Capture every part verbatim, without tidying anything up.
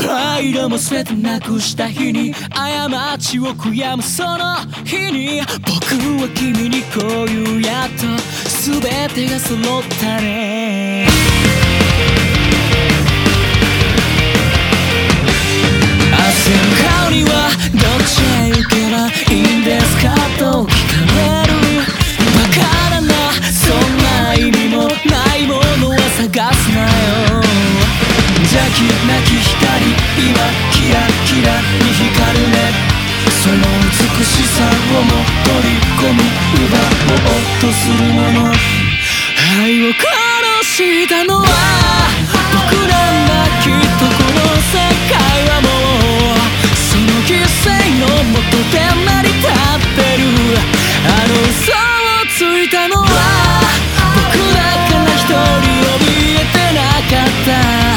イドも全てなくした日に、過ちを悔やむその日に、僕は君にこういうやっと全てが揃ったね。明日の顔にはどっちへ行けばいいんですかと聞かれる。わからな、そんな意味もないものは探すなよ。邪気なき光、今キラキラに光るね。その美しさをも取り込み奪おうとするもの。愛を殺したのは僕なんだ。きっとこの世界はもうその犠牲のもとで成り立ってる。あの嘘をついたのは僕だから一人怯えてなかった。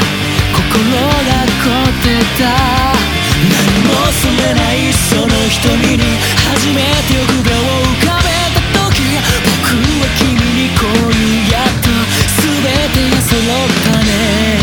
心が凍ってた。何もそれないその瞳に初めて臆病を浮かべた時、僕は君にこういうやっと全てが揃ったね。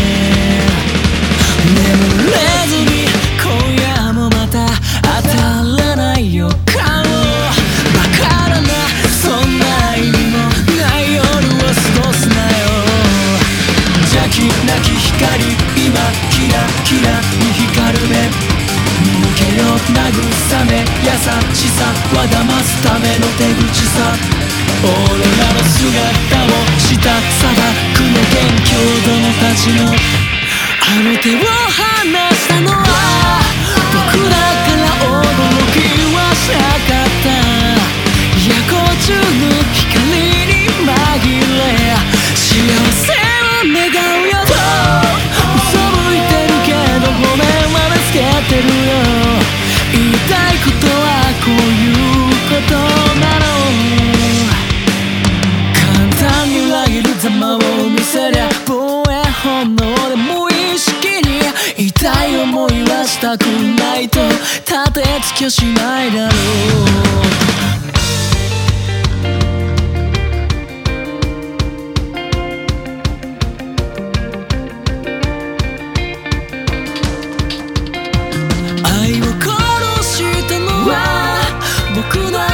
眠れずに今夜もまた当たらない予感を。バカだな、そんな意味もない夜を過ごすなよ。邪気なき光、今キラキラに光るね。抜けよ慰め優しさは騙すための手口さ。オーロラの姿をした砂漠の元凶殿たちのあの手を離したのは僕だから驚きはしなかった。夜光中の光に紛れ幸せを願うよと嘘吹いてるけどごめんまでつけてるよ。言いたいことはこういうことなの。簡単に裏切るざまを見せりゃ防衛本能で無意識に痛い思いはしたくないと立てつきゃしないだろう。愛を殺したのは僕だ